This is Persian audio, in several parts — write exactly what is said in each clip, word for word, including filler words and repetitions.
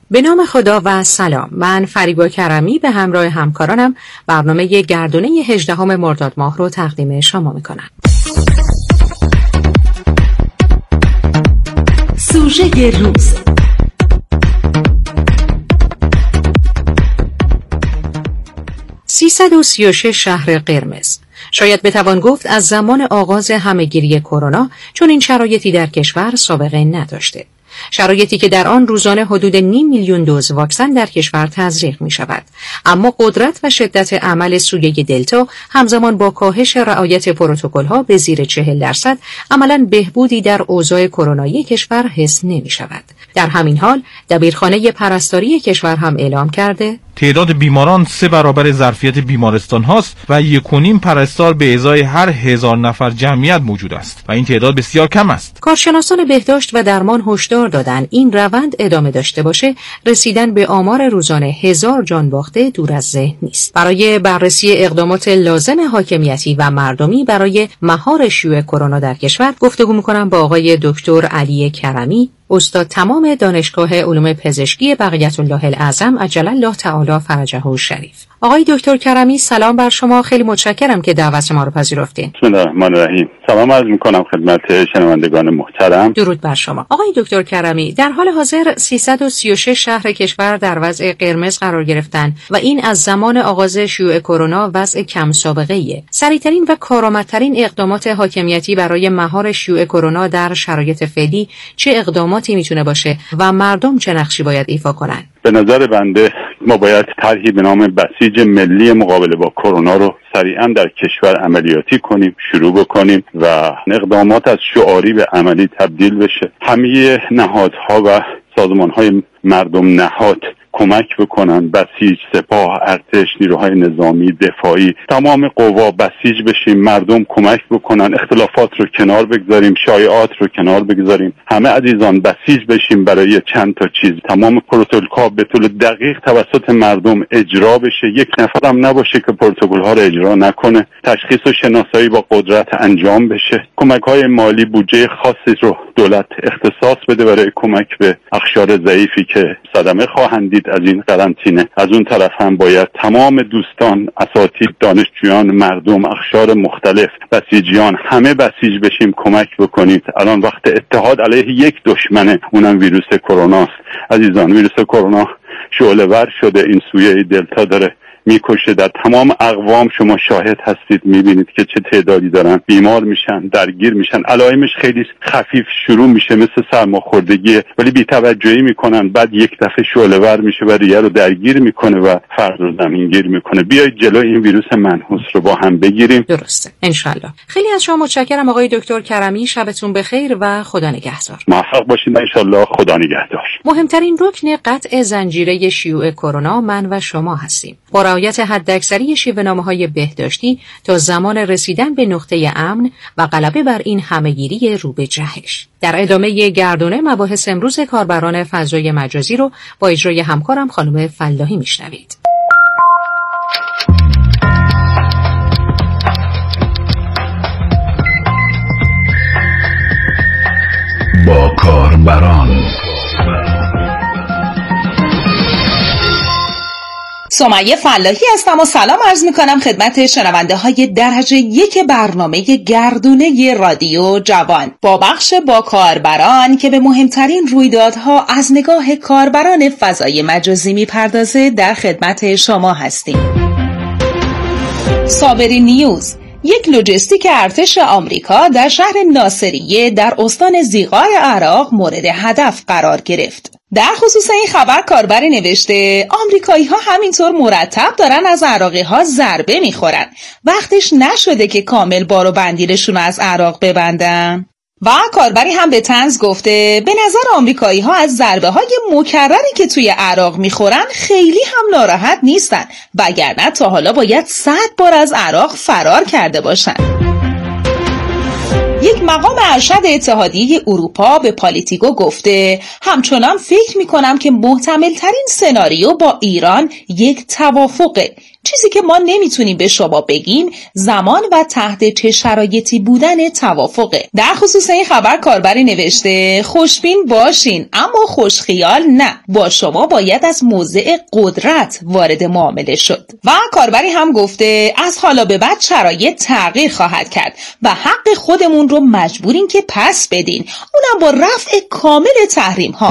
به نام خدا و سلام. من فریبا کرمی به همراه همکارانم برنامه گردونه هجدهم مرداد ماه رو تقدیم شما میکنم. سوژه روز. سیصد و سی و شش شهر قرمز. شاید بتوان گفت از زمان آغاز همهگیری کرونا چون این شرایطی در کشور سابقه نداشته. شرایطی که در آن روزانه حدود نیم میلیون دوز واکسن در کشور تزریق می شود. اما قدرت و شدت عمل سویه دلتا همزمان با کاهش رعایت پروتکل‌ها به زیر چهل درصد عملاً بهبودی در اوضاع کرونایی کشور حس نمی شود. در همین حال دبیرخانه پرستاری کشور هم اعلام کرده تعداد بیماران سه برابر ظرفیت بیمارستان هاست و یک و نیم پرستار به ازای هر هزار نفر جمعیت موجود است و این تعداد بسیار کم است. کارشناسان بهداشت و درمان هشدار دادن این روند ادامه داشته باشه رسیدن به آمار روزانه هزار جان باخته دور از ذهن نیست. برای بررسی اقدامات لازم حاکمیتی و مردمی برای مهار شیوع کرونا در کشور گفتگو می‌کنم با آقای دکتر علی کرمی، استاد تمام دانشگاه علوم پزشکی بقیت الله الاعظم عجل الله تعالی فرجه الشریف. آقای دکتر کرمی سلام بر شما، خیلی متشکرم که دعوت ما رو پذیرفتین. بسم الله الرحمن الرحیم. سلام عرض می‌کنم خدمت شنوندگان محترم. درود بر شما. آقای دکتر کرمی، در حال حاضر سیصد و سی و شش شهر کشور در وضع قرمز قرار گرفتن و این از زمان آغاز شیوع کرونا وضع کم سابقه‌ایه. سریع‌ترین و کارآمدترین اقدامات حاکمیتی برای مهار شیوع کرونا در شرایط فعلی چه اقداماتی میتونه باشه و مردم چه نقشی باید ایفا کنن؟ به نظر بنده ما باید طرحی به نام بسیج ملی مقابله با کرونا رو سریعا در کشور عملیاتی کنیم، شروع بکنیم و اقدامات از شعاری به عملی تبدیل بشه. همه نهادها و سازمانهای مردم نهاد کمک بکنن، بسیج، سپاه، ارتش، نیروهای نظامی، دفاعی، تمام قوا بسیج بشیم، مردم کمک بکنن، اختلافات رو کنار بگذاریم، شایعات رو کنار بگذاریم، همه عزیزان بسیج بشیم برای چند تا چیز. تمام پروتکل‌ها به طور دقیق توسط مردم اجرا بشه، یک نفر هم نباشه که پروتکل‌ها رو اجرا نکنه، تشخیص و شناسایی با قدرت انجام بشه، کمک‌های مالی بودجه خاصی رو دولت اختصاص بده برای کمک به اقشار ضعیفی که صدمه خواهند دید از این قرنطینه. از اون طرف هم باید تمام دوستان، اساتید، دانشجویان، مردم، اقشار مختلف، بسیجیان همه بسیج بشیم، کمک بکنید. الان وقت اتحاد علیه یک دشمنه، اونم ویروس کرونا است. عزیزان ویروس کرونا شعله‌ور شده، این سویه دلتا داره میکشه. در تمام اقوام شما شاهد هستید، میبینید که چه تعدادی دارن بیمار میشن، درگیر میشن. علائمش خیلی خفیف شروع میشه مثل سرماخوردگی، ولی بی‌توجهی میکنن، بعد یک دفعه شعله‌ور میشه و ریه رو درگیر میکنه و فرد رو زمینگیر میکنه. بیایید جلوی این ویروس منحوس رو با هم بگیریم. درسته انشالله. خیلی از شما متشکرم آقای دکتر کرمی، شبتون بخیر و خدا نگهدار. موفق باشید انشالله. خدا نگهدار. مهمترین رکن قطع زنجیره شیوع کرونا من و شما هستیم. با رعایت حداکثری شیوه‌نامه‌های بهداشتی تا زمان رسیدن به نقطه امن و غلبه بر این همهگیری رو به جهش. در ادامه گردونه مباحث امروز کاربران فضای مجازی رو با اجرای همکارم خانم فلاحی میشنوید. با کاربران. سمیه فلاحی هستم و سلام عرض میکنم خدمت شنونده های درجه یک برنامه گردونه رادیو جوان با بخش با کاربران که به مهمترین رویدادها از نگاه کاربران فضای مجازی میپردازه در خدمت شما هستیم. صابری نیوز، یک لوجستیک ارتش آمریکا در شهر ناصریه در استان زیغار عراق مورد هدف قرار گرفت. در خصوص این خبر کاربری نوشته آمریکایی ها همینطور مرتب دارن از عراقی ها ضربه میخورن، وقتش نشده که کامل بار و بندیلشون از عراق ببندن. و کاربری هم به طنز گفته به نظر آمریکایی ها از ضربه های مکرری که توی عراق میخورن خیلی هم ناراحت نیستن، وگرنه تا حالا باید صد بار از عراق فرار کرده باشن. یک مقام ارشد اتحادیه اروپا به پالیتیکو گفته همچنان فکر میکنم که محتمل ترین سناریو با ایران یک توافقه، چیزی که ما نمیتونیم به شما بگیم زمان و تحت چه شرایطی بودن توافقه. در خصوص این خبر کاربری نوشته خوشبین باشین اما خوشخیال نه، با شما باید از موضع قدرت وارد معامله شد. و کاربری هم گفته از حالا به بعد شرایط تغییر خواهد کرد و حق خودمون رو مجبورین که پس بدین، اونم با رفع کامل تحریم ها.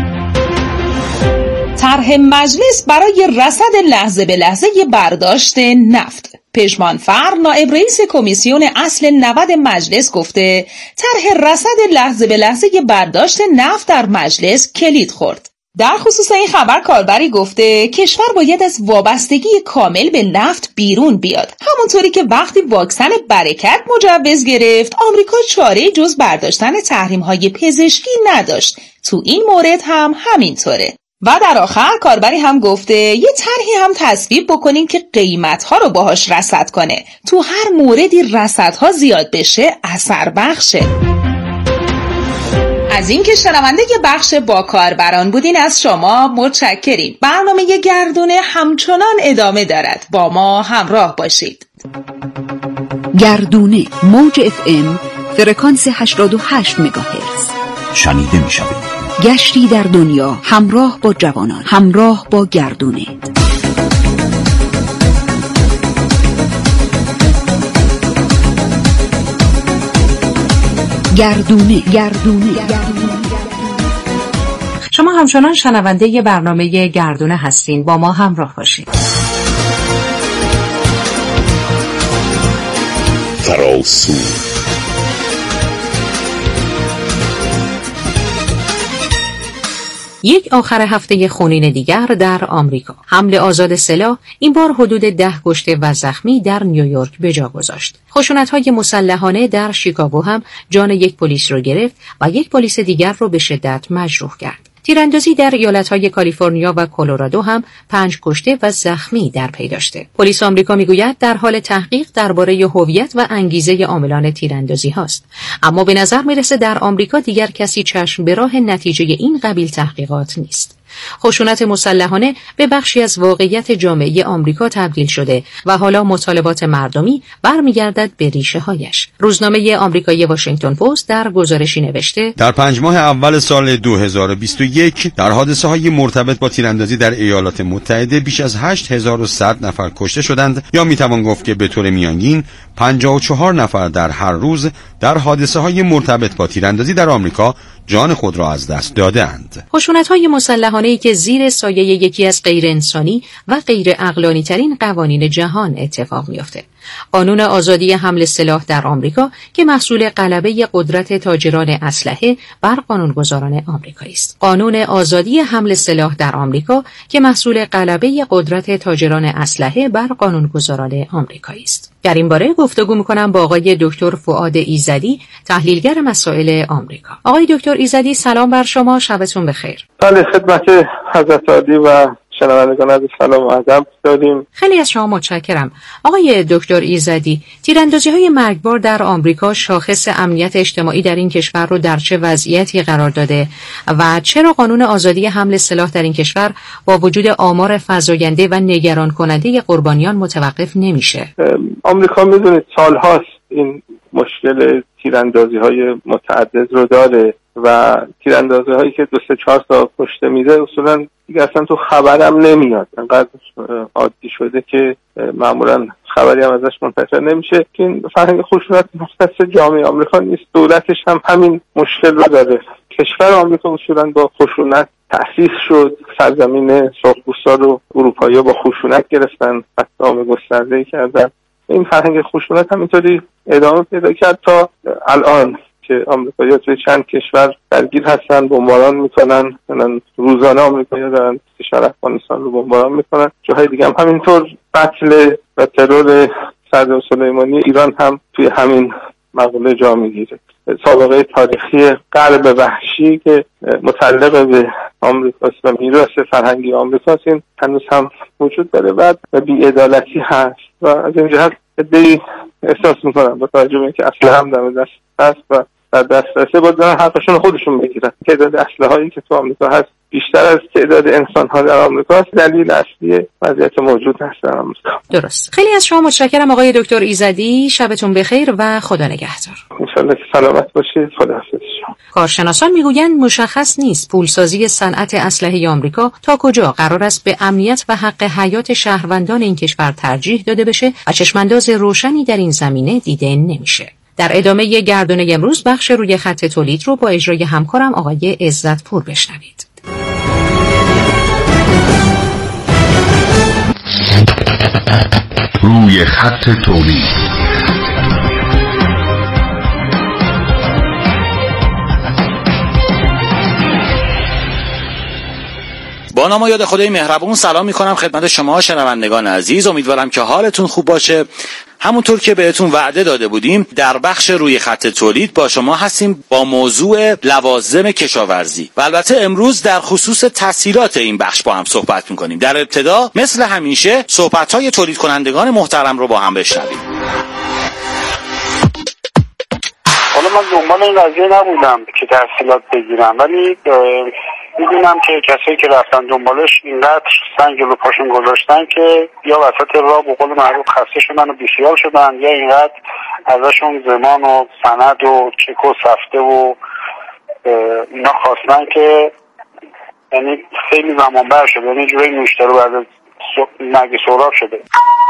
طرح مجلس برای رصد لحظه به لحظه برداشت نفت. پژمانفر نایب رئیس کمیسیون اصل نود مجلس گفته طرح رصد لحظه به لحظه برداشت نفت در مجلس کلید خورد. در خصوص این خبر کاربری گفته کشور باید از وابستگی کامل به نفت بیرون بیاد، همونطوری که وقتی واکسن برکت مجوز گرفت آمریکا چاره‌ای جز برداشتن تحریم‌های پزشکی نداشت. تو این مورد هم همینطوره. و در آخر کاربری هم گفته یه طرحی هم تصویب بکنین که قیمت‌ها رو باهاش رصد کنه، تو هر موردی رصدها زیاد بشه اثر بخشه. از این که شنونده بخش با کاربران بودین از شما متشکریم. برنامه گردونه همچنان ادامه دارد، با ما همراه باشید. گردونه موج اف ام فرکانس هشتاد و هشت مگاهرتز شنیده می شود. گشتی در دنیا همراه با جوانان، همراه با گردونه. گردونه گردونه گردونه شما همچنان شنونده برنامه گردونه هستین، با ما همراه باشید. فراسو یک آخر هفته خونین دیگر در آمریکا. حمل آزاد سلاح این بار حدود ده کشته و زخمی در نیویورک به جا گذاشت. خشونت‌های مسلحانه در شیکاگو هم جان یک پلیس رو گرفت و یک پلیس دیگر رو به شدت مجروح کرد. تیراندازی در ایالت‌های کالیفرنیا و کلرادو هم پنج کشته و زخمی در پی داشته. پلیس آمریکا میگوید در حال تحقیق درباره هویت و انگیزه عاملان تیراندازی هاست، اما به نظر میرسه در آمریکا دیگر کسی چشم به راه نتیجه این قبیل تحقیقات نیست. خشونت مسلحانه به بخشی از واقعیت جامعه آمریکا تبدیل شده و حالا مطالبات مردمی برمیگردد به ریشه هایش. روزنامه آمریکایی واشنگتن پست در گزارشی نوشته در پنج ماه اول سال دو هزار و بیست و یک در حادثه های مرتبط با تیراندازی در ایالات متحده بیش از هشت هزار و صد نفر کشته شدند، یا میتوان گفت که به طور میانگین پنجاه و چهار نفر در هر روز در حادثه های مرتبط با تیراندازی در آمریکا جان خود را از دست دادند. خشونت‌های مسلحانه‌ای که زیر سایه یکی از غیر انسانی و غیر عقلانی ترین قوانین جهان اتفاق می‌افته. قانون آزادی حمل سلاح در آمریکا که محصول غلبه قدرت تاجران اسلحه بر قانونگذاران آمریکایی است. قانون آزادی حمل سلاح در آمریکا که محصول غلبه قدرت تاجران اسلحه بر قانونگذاران آمریکایی است. در این باره گفتگو می‌کنم با آقای دکتر فؤاد ایزدی، تحلیلگر مسائل آمریکا. آقای دکتر ایزدی سلام بر شما، شبتون بخیر. بله، خدمت حضرت عالی و شنوندگان عزیز سلام و ادب داریم. خیلی از شما متشکرم. آقای دکتر ایزدی، تیراندازی‌های مرگبار در آمریکا شاخص امنیت اجتماعی در این کشور رو در چه وضعیتی قرار داده و چرا قانون آزادی حمل سلاح در این کشور با وجود آمار فزاینده و نگران کننده قربانیان متوقف نمیشه؟ آمریکا میدونید سالهاست این مشکل تیراندازی‌های متعدد رو داره و تیراندازی هایی که دو سه چهار تا کشته میده اصولا دیگه اصلا تو خبرم نمیاد، انقدر عادی شده که معمولا خبری هم ازش منتشر نمیشه که این فرهنگ خشونت مختص جامعه آمریکا نیست. دولتش هم همین مشکل رو داره. کشور آمریکا اصولا با خشونت تأسیس شد، سرزمین سرخپوستا رو اروپایی‌ها با خشونت گرفتن، قطعام گسترده‌ای کردن. این فرهنگ خشونت هم اینطوری ادامه پیدا کرد تا الان که آمریکایی‌ها توی چند کشور درگیر هستن، بمباران میکنن، مثلا روزانه آمریکایی‌ها دارن کشور افغانستان رو بمباران میکنن. جاهای دیگه هم همینطور. قتل و ترور صدر سلیمانی ایران هم توی همین مقوله جا میگیره. سابقه تاریخی غرب وحشی که متعلق به آمریکاست و میراث فرهنگی آمریکاست، این هنوز هم وجود داره و بی‌عدالتی هست و از این جهت عده‌ای احساس میکنن با توجه به اینکه اسلحه هم دم دست هست و در دسترسه باید دارن حقشون خودشون بگیرن. تعداد اسلحه هایی که تو آمریکا هست بیشتر از تعداد انسان‌ها در آمریکا دلیل اصلی وضعیت موجود هست در آمریکا. درست. خیلی از شما متشکرم آقای دکتر ایزدی. شبتون بخیر و خدا نگهدار. انشالله که سلامت باشید. خداحافظ شما. کارشناسان میگویند مشخص نیست پولسازی صنعت اسلحه آمریکا تا کجا قرار است به امنیت و حق حیات شهروندان این کشور ترجیح داده بشه و چشمانداز روشنی در این زمینه دیده نمیشه. در ادامه گردونه امروز بخش روی خط تولید رو با اجرای همکارم آقای عزت پور بشنوید. روی خط تولید. با نام و یاد خدای مهربون سلام میکنم خدمت شما شنوندگان عزیز. امیدوارم که حالتون خوب باشه. همونطور که بهتون وعده داده بودیم در بخش روی خط تولید با شما هستیم با موضوع لوازم کشاورزی و البته امروز در خصوص تسهیلات این بخش با هم صحبت میکنیم. در ابتدا مثل همیشه صحبت‌های تولید کنندگان محترم رو با هم بشنویم. حالا من دنبال این قضیه نبودم که تسهیلات بگیرم، ولی میدونم که کسایی که رفتن دنبالش اینقدر سنگ جلو پاشون گذاشتن که یا وسط راه به قول معروف خسته شدن و بیخیال شدن، یا اینقدر ازشون زمان و سند و چک و سفته و اینا خواستن که یعنی خیلی زمان بر شده، یعنی جوری مشتری بعد از نگه سهراب شده.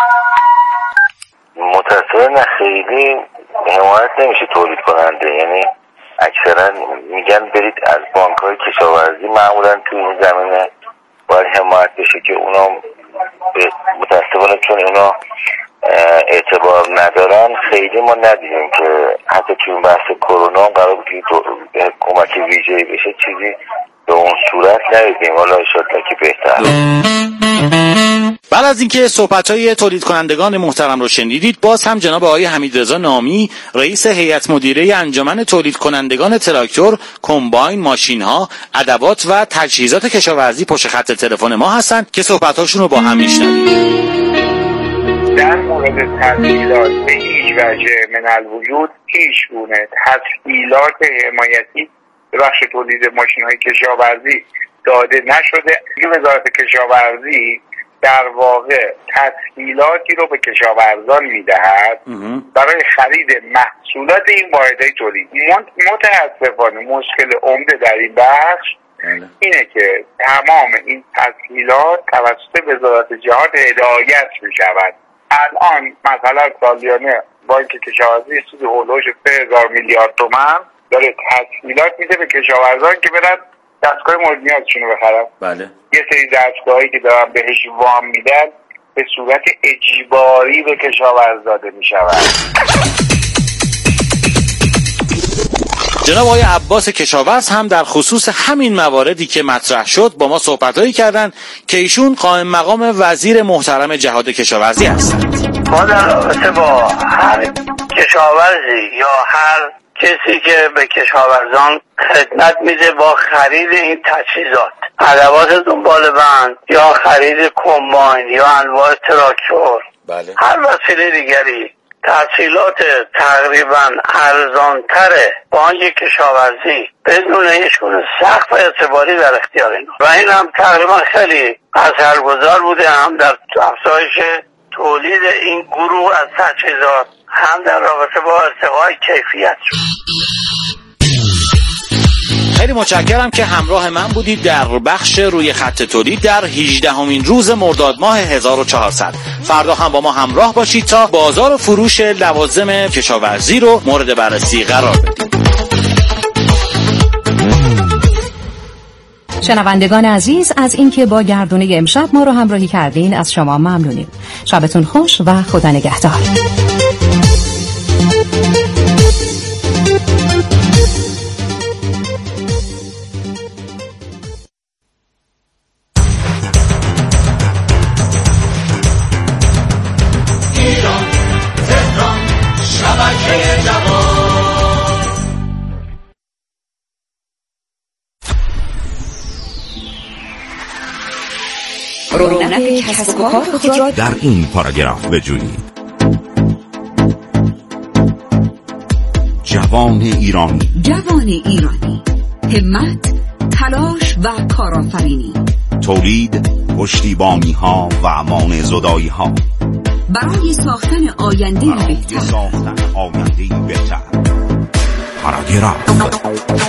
متأسفانه خیلی حمایت نمیشه تولید کننده، یعنی اکثرا میگن برید از بانک‌های کشاورزی، معمولا تو این زمینه باید حمایت بشه که اونا متأسفانه چون اونا اعتبار ندارن خیلی ما ندیدیم که حتی تو این بحث کرونا قرار بود که کمک ویژه‌ای بشه چیزی به اون صورت ندیدیم. حالا انشاءالله که بهتر. بعد از اینکه صحبت‌های تولید کنندگان محترم رو شنیدید، باز هم جناب آقای حمیدرضا نامی رئیس هیئت مدیره انجمن تولید کنندگان تراکتور، کمباین، ماشین‌ها، ادوات و تجهیزات کشاورزی پشت خط تلفن ما هستند که صحبت‌هاشون رو با هم میشنویم. در مورد تسهیلات به هیچ وجه من الوجود هیچ گونه تسهیلات حمایتی به بخش تولید ماشین‌های کشاورزی داده نشده. وزارت کشاورزی در واقع تسهیلاتی رو به کشاورزان میدهد برای خرید محصولات این واحدهای تولید. متاسفانه مشکل عمده در این بخش اینه که تمام این تسهیلات توسط وزارت جهاد هدایت می شود. الان مثلا سالیانه بانک کشاورزی سود هولوش سه هزار میلیارد تومان داره تسهیلات میده به کشاورزان که برن دستگاه مورد نیازشون رو بخرن. بله. یه سری دستگاهی که دارن بهش وام میدن به صورت اجباری به کشاورز داده میشود. جناب آقای عباس کشاورز هم در خصوص همین مواردی که مطرح شد با ما صحبت‌هایی کردن که ایشون قائم مقام وزیر محترم جهاد کشاورزی هستند. ما در رابطه با هر کشاورزی یا هر کسی که به کشاورزان خدمت میده با خرید این تجهیزات، ادوات دنبال بند یا خرید کمباین یا انواع تراکتور، بله. هر وسیله دیگری تسهیلات تقریبا ارزانتر بانک کشاورزی بدون هیچ گونه سقف اعتباری در اختیار اینا و این هم تقریبا خیلی اثرگذار بوده، هم در افزایش تولید این گروه از تجهیزات، هم در رابطه با ارتقای کیفیت. خیلی متشکرم که همراه من بودید در بخش روی خط تولید در هجدهمین روز مرداد ماه هزار و چهارصد. فردا هم با ما همراه باشید تا بازار فروش لوازم کشاورزی رو مورد بررسی قرار بدیم. شنوندگان عزیز، از اینکه با گردونه امشب ما رو همراهی کردین از شما ممنونیم. شبتون خوش و خدا نگهدار. رونق کسب و کار خود را در این پاراگراف بجویید. جوان ایرانی، جوان ایرانی، همت، تلاش و کارآفرینی، تولید، پشتیبانی ها و امان زدایی ها برای ساختن آینده بهتر. ساختن آینده بهتر. پاراگراف.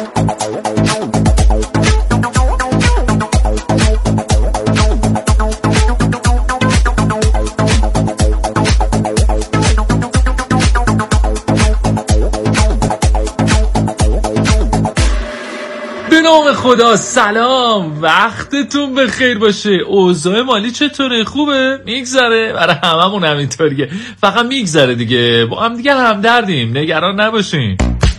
به نام خدا، سلام، وقتتون بخیر باشه. اوضاع مالی چطوره؟ خوبه؟ میگذره؟ برای هممون همینطوریه، فقط میگذره دیگه، با هم دیگه همدردیم، نگران نباشین.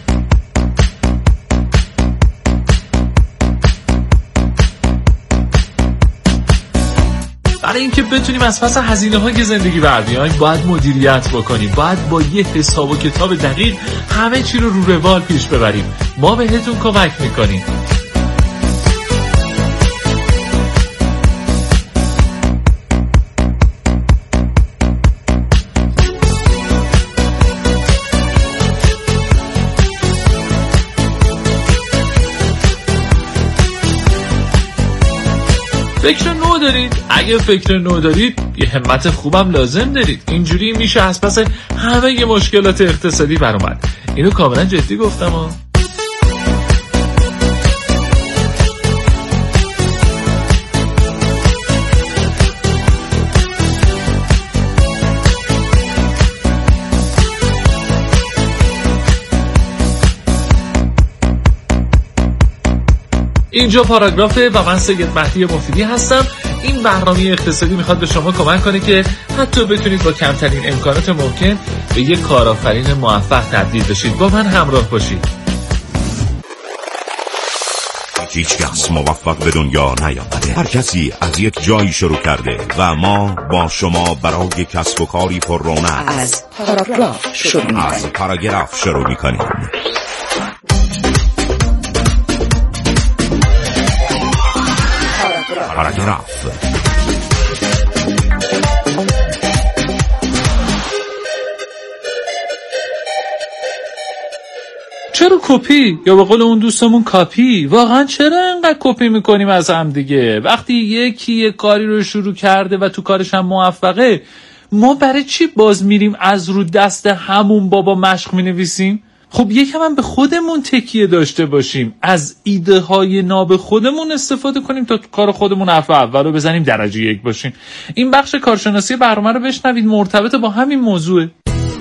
برای اینکه بتونیم از پس هزینه های زندگی بر بیاییم باید مدیریت بکنیم، باید با یه حساب و کتاب دقیق همه چی رو رو روال پیش ببریم. ما بهتون کمک میکنیم. فکر نو دارید؟ اگه فکر نو دارید یه همت خوبم لازم دارید. اینجوری میشه از پس همه ی مشکلات اقتصادی برآمد. اینو کاملا جدی گفتم ها. اینجا پاراگرافه و من سید مهدی مفیدی هستم. این برنامه اقتصادی میخواد به شما کمک کنه که حتی بتونید با کمترین امکانات ممکن به یک کارآفرین موفق تبدیل بشید. با من همراه باشید. هیچ کس موفق به دنیا نیامده. هر کسی از یک جایی شروع کرده و ما با شما برای کسب و کاری پر رونق از پاراگراف شروع می‌کنیم. از پاراگراف شروع می‌کنیم. پاراگراف. چرا کپی؟ یا به قول اون دوستمون کاپی؟ واقعا چرا اینقدر کپی میکنیم از هم دیگه؟ وقتی یکی یک کاری رو شروع کرده و تو کارش هم موفقه، ما برای چی باز میریم از رو دست همون بابا مشق مینویسیم؟ خب یکم هم به خودمون تکیه داشته باشیم، از ایده های ناب خودمون استفاده کنیم تا کار خودمون حرف اول رو بزنیم درجه یک باشیم. این بخش کارشناسی برنامه رو بشنوید، مرتبط با همین موضوعه.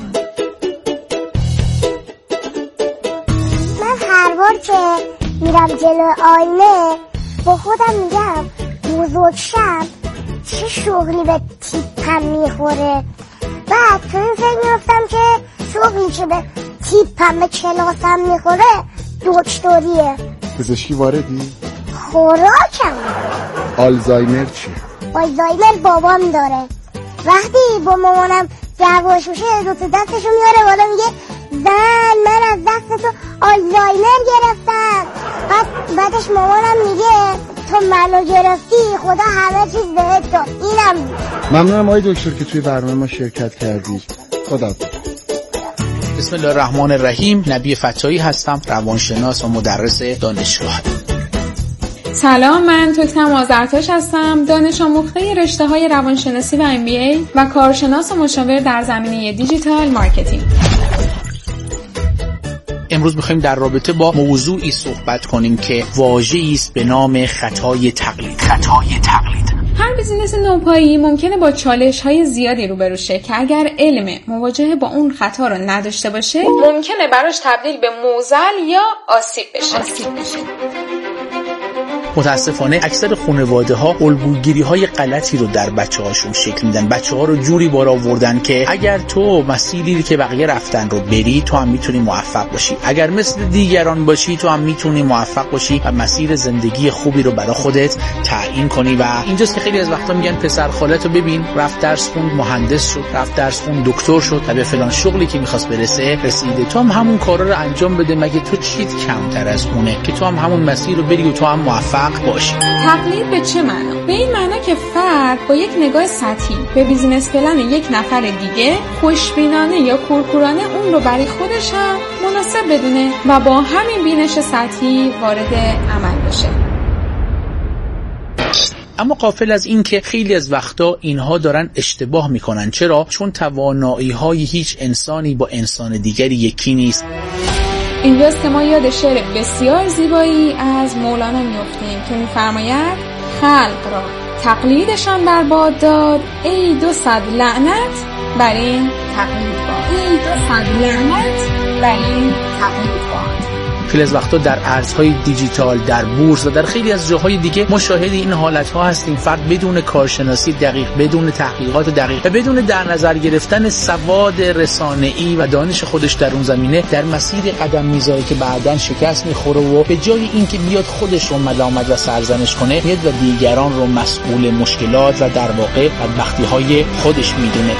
من هر بار که میرم جلو آینه با خودم میگم بزرگ شم چه شغلی به تیپم میخوره. بعد تو این فکر میفتم که شغلی که به تیپم به کلاسم میخوره دکتریه. پزشکی واردی؟ خوراکم. آلزایمر چی؟ آلزایمر بابام داره. وقتی با مامانم دعواش میشه دو تا دستشو میاره بالا میگه زن من از دست تو آلزایمر گرفتم. بعد بعدش مامانم میگه تو منو گرفتی خدا همه چیز بهت داد. اینم ممنونم آقای دکتر که توی برنامه ما شرکت کردید. خدا. بسم الله الرحمن الرحیم. نبی فتایی هستم، روانشناس و مدرس دانشگاه. سلام، من توکتم آذرتاش هستم، دانش آموخته رشته‌های روانشناسی و ام بی ای و کارشناس و مشاور در زمینه دیجیتال مارکتینگ. امروز می‌خوایم در رابطه با موضوعی صحبت کنیم که واژه‌ای است به نام خطای تقلید. خطای تقلید. هر بیزینس نوپایی ممکنه با چالش‌های زیادی روبرو شه که اگر علم مواجهه با اون خطا رو نداشته باشه ممکنه براش تبدیل به معضل یا آسیب بشه. آسیب بشه. متاسفانه اکثر خانواده‌ها الگوگیری‌های غلطی رو در بچه‌هاشون شکل میدن. بچه‌ها رو جوری بار آوردن که اگر تو مسیری که بقیه رفتن رو بری تو هم میتونی موفق باشی. اگر مثل دیگران باشی تو هم میتونی موفق باشی و مسیر زندگی خوبی رو برای خودت تعیین کنی. و اینجاست که خیلی از وقتا میگن پسر خالتو ببین رفت درس خوند مهندس شد، رفت درس خوند دکتر شد و به فلان شغلی که می‌خواست برسه رسیده. تو هم همون کارا رو انجام بده، مگه تو چیت کمتر از اونه که تو هم همون مسیر رو بری و تو هم موفق موفق باشی. تقلید به چه معنا؟ به این معنا که فرد با یک نگاه سطحی به بیزینس پلن یک نفر دیگه خوشبینانه یا کورکورانه اون رو برای خودش هم مناسب بدونه و با همین بینش سطحی وارد عمل بشه. اما غافل از این که خیلی از وقتا اینها دارن اشتباه میکنن. چرا؟ چون توانایی های هیچ انسانی با انسان دیگری یکی نیست. اینجاست که ما یاد شعر بسیار زیبایی از مولانا میافتیم که میفرماید خلق را تقلیدشان برباد داد، ای دو صد لعنت بر این تقلید باد. ای دو صد لعنت بر این تقلید باد. خیلی از وقتا در ارزهای دیجیتال، در بورس و در خیلی از جاهای دیگه مشاهده این حالتها هستیم. فرد بدون کارشناسی دقیق، بدون تحقیقات دقیق و بدون در نظر گرفتن سواد رسانه‌ای و دانش خودش در اون زمینه در مسیر قدم میذاره که بعداً شکست میخوره و به جای اینکه بیاد خودش رو ملامت و سرزنش کنه، میاد و دیگران رو مسئول مشکلات و در واقع بدبختی‌های خودش میدونه.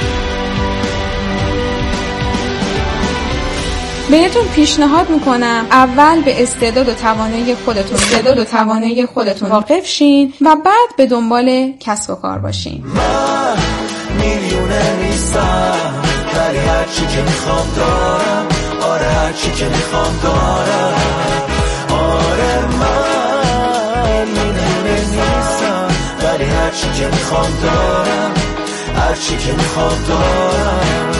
بهتون پیشنهاد میکنم اول به استعداد و توانایی خودتون استعداد و توانایی خودتون واقف شین و بعد به دنبال کسب و کار باشین. من میلیونه نیستم ولی هرچی که میخوام دارم. آره هرچی که میخوام دارم. آره من میلیونه نیستم ولی هرچی که میخوام دارم. هرچی که میخوام دارم.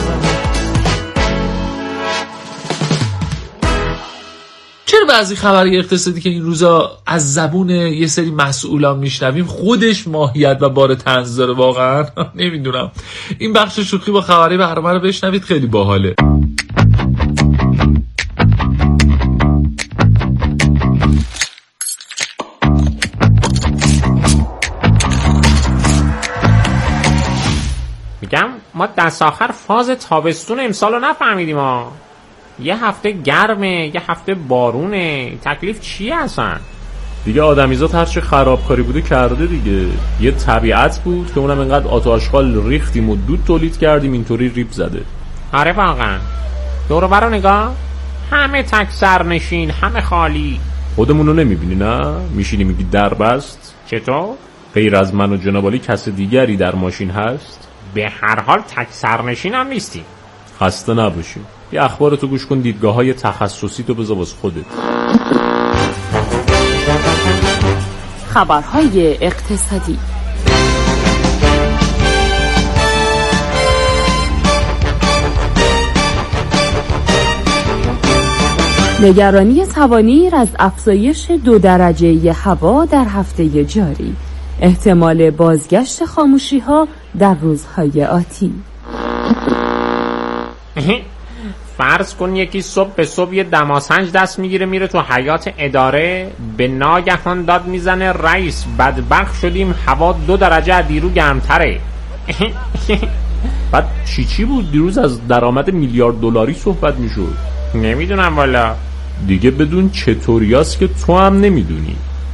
چرا بعضی خبرهای اقتصادی که این روزا از زبون یه سری مسئولان میشنویم خودش ماهیت و بار طنز داره واقعا؟ نمیدونم. این بخش شوخی با خبری برنامه رو بشنوید، خیلی باحاله. میگم ما دست آخر فاز تابستون امسال رو نفهمیدیم ها. یه هفته گرمه، یه هفته بارونه. تکلیف چیه اصلا؟ دیگه آدمیزاد هرچی خرابکاری بوده کرده دیگه. یه طبیعت بود که اونم انقدر آتو آشغال ریختیم و دود تولید کردیم اینطوری ریب زده. آره واقعا. دور و برو نگاه، همه تک سرنشین، همه خالی. خودمونو نمیبینی نه؟ میشینی میگی در بست. چطور؟ غیر از من و جنابالی کس دیگری در ماشین هست؟ به هر حال تک سرنشین هم نیستیم. خسته نباشیم. یه اخبارتو گوش کن، دیدگاه های تخصصی تو بذار واسه خودت. خبرهای اقتصادی. نگرانی توانیر از افزایش دو درجه هوا در هفته جاری. احتمال بازگشت خاموشی ها در روزهای آتی. فرض کن یکی صبح به صبح یه دماسنج دست میگیره میره تو حیات اداره، به ناگهان داد میزنه رئیس بدبخت شدیم هوا دو درجه دیرو گرمتره. بعد چی چی بود دیروز از درآمد میلیارد دلاری صحبت میشد؟ نمیدونم والا. دیگه بدون چطوریاست که تو هم نمیدونی.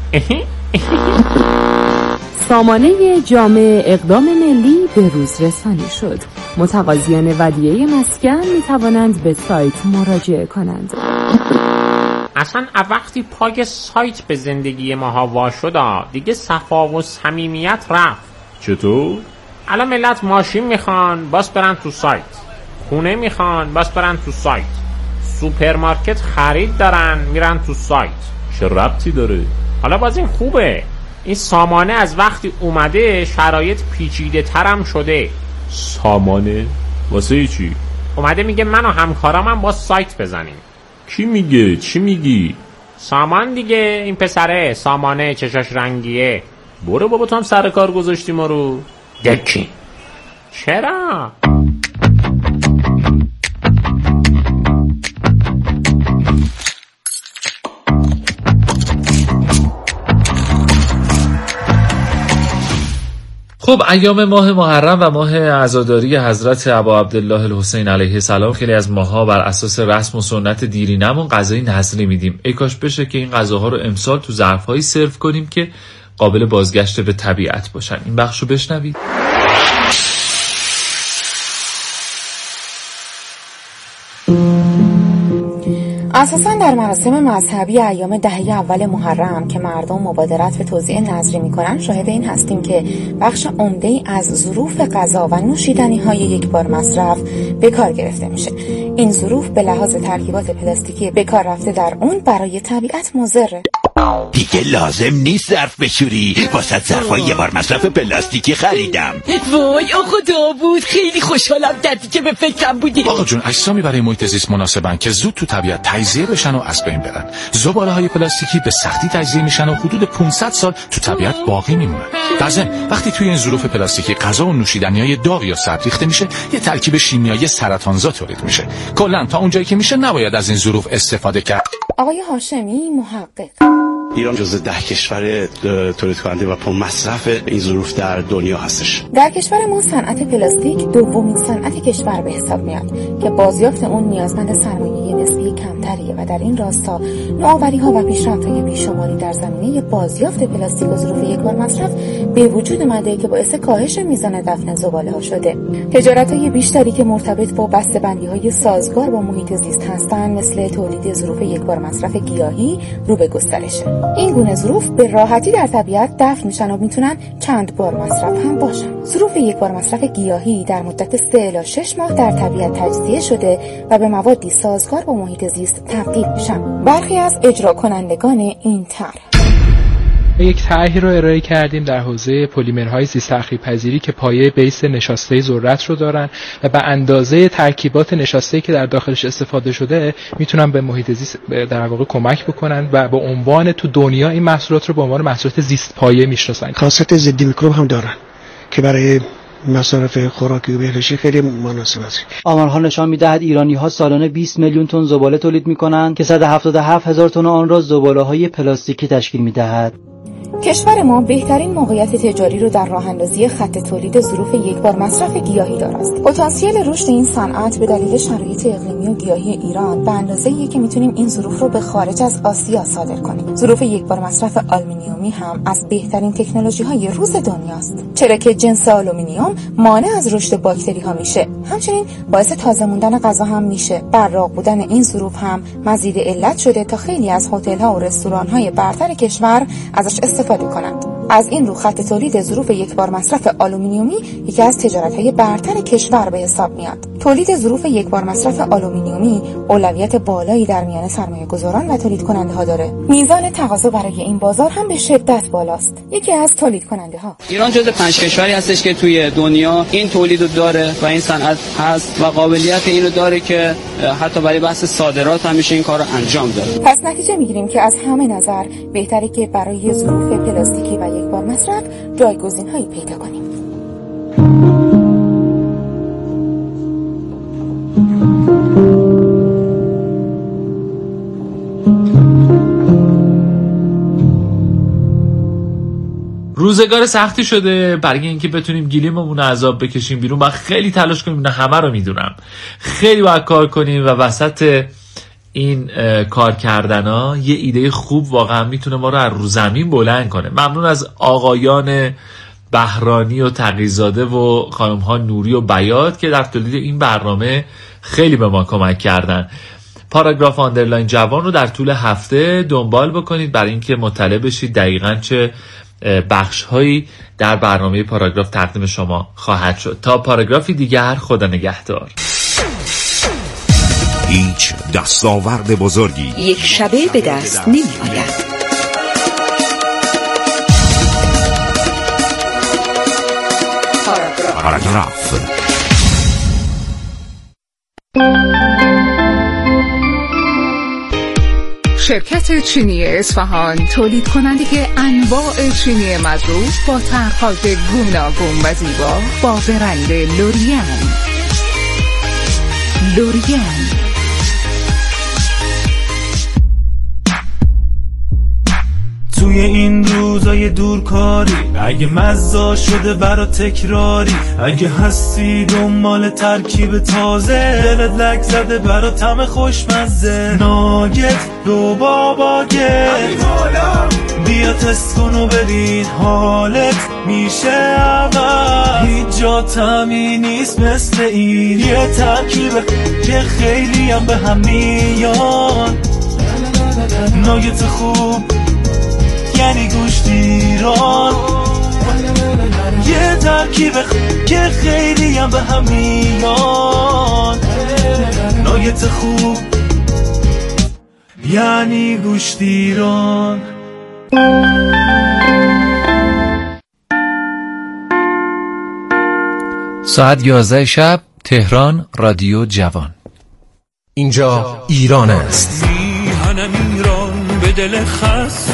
سامانه جامع اقدام ملی به روز رسانی شد. متقاضیان ودیعه مسکن می توانند به سایت مراجعه کنند. اصلا وقتی پای سایت به زندگی ما وا شد دیگه صفا و صمیمیت رفت. چطور؟ الان ملت ماشین میخوان باز برن تو سایت، خونه میخوان باز برن تو سایت، سوپرمارکت خرید دارن میرن تو سایت. چه ربطی داره؟ حالا باز این خوبه، این سامانه از وقتی اومده شرایط پیچیده ترم شده. سامانه؟ واسه چی؟ اومده میگه من و همکارام هم با سایت بزنیم. کی میگه؟ چی میگی؟ سامان دیگه، این پسره سامانه چشاش رنگیه. برو بابا تو هم سر کار گذاشتی ما رو. دکی چرا؟ خب ایام ماه محرم و ماه عزاداری حضرت ابا عبدالله الحسین علیه السلام، خیلی از ماها بر اساس رسم و سنت دیرینمون غذای نسلی میدیم. ای کاش بشه که این غذاها رو امسال تو ظرف‌هایی سرو کنیم که قابل بازگشت به طبیعت باشن. این بخشو بشنوید. اساساً در مراسم مذهبی ایام دهه اول محرم که مردم مبادرت به توزیع نذری میکنن شاهد این هستیم که بخش عمده‌ای از ظروف غذا و نوشیدنی‌های یک بار مصرف به کار گرفته میشه. این ظروف به لحاظ ترکیبات پلاستیکی به کار رفته در اون برای طبیعت مضره. دیگه لازم نیست ظرف بشوری، واسه ظرفای یه بار مصرف پلاستیکی خریدم. وای آقا داوود، خیلی خوشحالم دردی که به فکرم بودی. آقا جون، اجسامی برای محیط زیست مناسبن که زود تو طبیعت تجزیه بشن و از بین برن. زباله‌های پلاستیکی به سختی تجزیه میشن و حدود پانصد سال تو طبیعت باقی میمونن. در ضمن وقتی توی این ظروف پلاستیکی غذا و نوشیدنی‌های داغ یا سرد ریخته میشه، یه ترکیب شیمیایی سرطانزا تولید میشه. کلاً تا اونجایی که میشه نباید از این ظروف استفاده کرد. آقای هاشمی محقق: ایران جزو ده کشور تولید کننده و پر مصرف این ظروف در دنیا هستش. در کشور ما صنعت پلاستیک دومین صنعت کشور به حساب میاد که بازیافت اون نیازمند سرمایه نسبی کمتریه و در این راستا نوآوری‌ها و پیشرفت‌های بیشماری در زمینه بازیافت پلاستیک و ظروف یک بار مصرف به وجود اومده که باعث کاهش میزان دفن زباله‌ها شده. تجارت‌های بیشتری که مرتبط با بسته‌بندی‌های سازگار با محیط زیست هستند، مثل تولید ظروف یک بار مصرف گیاهی، رو به گسترشه. این گونه ظروف به راحتی در طبیعت دفن میشن و میتونن چند بار مصرف هم باشن. ظروف یک بار مصرف گیاهی در مدت سه الی شش ماه در طبیعت تجزیه شده و به موادی سازگار با محیط زیست تبدیل میشن. برخی از اجرا کنندگان این طرح یک طرحی رو ارائه کردیم در حوزه پلیمرهای زیست تخریب‌پذیری که پایه بیس نشاسته ذرت رو دارن و به اندازه ترکیبات نشاسته که در داخلش استفاده شده میتونن به محیط زیست در واقع کمک بکنن و به عنوان تو دنیا این محصولات رو به عنوان محصولات زیست پایه میشناسن. خاصیت ضد میکروب هم دارن که برای مصرف خوراکی و بهداشتی خیلی مناسب است. آمارها نشان می‌دهد ایرانی‌ها سالانه بیست میلیون تن زباله تولید می‌کنند که صد و هفتاد و هفت هزار تن آن را زباله‌های پلاستیکی تشکیل می‌دهد. کشور ما بهترین موقعیت تجاری رو در راه اندازی خط تولید ظروف یک بار مصرف گیاهی دارد. پتانسیل رشد این صنعت به دلیل شرایط اقلیمی و گیاهی ایران به اندازه‌ای که میتونیم این ظروف رو به خارج از آسیا صادر کنیم. ظروف یک بار مصرف آلومینیومی هم از بهترین تکنولوژی‌های روز دنیاست، چرا که جنس آلومینیوم مانع از رشد باکتری‌ها میشه. همچنین باعث تازه موندن غذا هم میشه. براق بودن این ظروف هم مزید علت شده تا خیلی از هتل‌ها و رستوران‌های برتر کشور ازش استفاده کنند. از این رو خط تولید ظروف یک بار مصرف آلومینیومی یکی از تجارت‌های برتر کشور به حساب میاد. تولید ظروف یک بار مصرف آلومینیومی اولویت بالایی در میان سرمایه‌گذاران و تولید کننده‌ها داره. میزان تقاضا برای این بازار هم به شدت بالاست. یکی از تولید کننده‌ها ایران جزو پنج کشوری هستش که توی دنیا این تولید رو داره و این صنعت هست و قابلیت اینو داره که حتی برای بحث صادرات هم میشه این کارو انجام داد. پس نتیجه میگیریم که از همه نظر بهتره که برای ظروف پلاستیکی و یک بار مصرف جایگزین‌هایی پیدا کنیم. روزگار سختی شده برای اینکه بتونیم گلیممون از آب بکشیم بیرون و خیلی تلاش کنیم. نه همه رو میدونم، خیلی باید کار کنیم و وسط این کار کردن ها یه ایده خوب واقعا میتونه ما رو از رو زمین بلند کنه. ممنون از آقایان بهرانی و تقی‌زاده و خانم ها نوری و بیات که در تولید این برنامه خیلی به ما کمک کردن. پاراگراف آندرلاین جوان رو در طول هفته دنبال بکنید برای اینکه مطلع بشید دقیقاً چه بخش هایی در برنامه پاراگراف تقدیم شما خواهد شد. تا پاراگرافی دیگر، خدا نگهدار. هیچ دستاورد بزرگی یک شبه به دست نمی آید. پاراگراف. شرکت چینی اصفهان تولید کننده انواع چینی مضروب با طرح‌های گوناگون و زیبا با برند لوریان. لوریان توی این روزای دورکاری اگه مزا شده برا تکراری، اگه هستی دنبال ترکیب تازه، دلت لک زده برا طعم خوشمزه، ناگت رو بابا گت بیا بیا تست کن و ببین حالت میشه عوض. هیچ جا طعمی نیست مثل این، یه ترکیبه که خیلی هم به هم میان. ناگت خوب یعنی گوشت ایران، یه ترکیبه که خیلی هم به هم میان. ناگت خوب یعنی گوشت ایران. ساعت یازده شب، تهران، رادیو جوان. اینجا ایران است. میهنم ایران به دل خست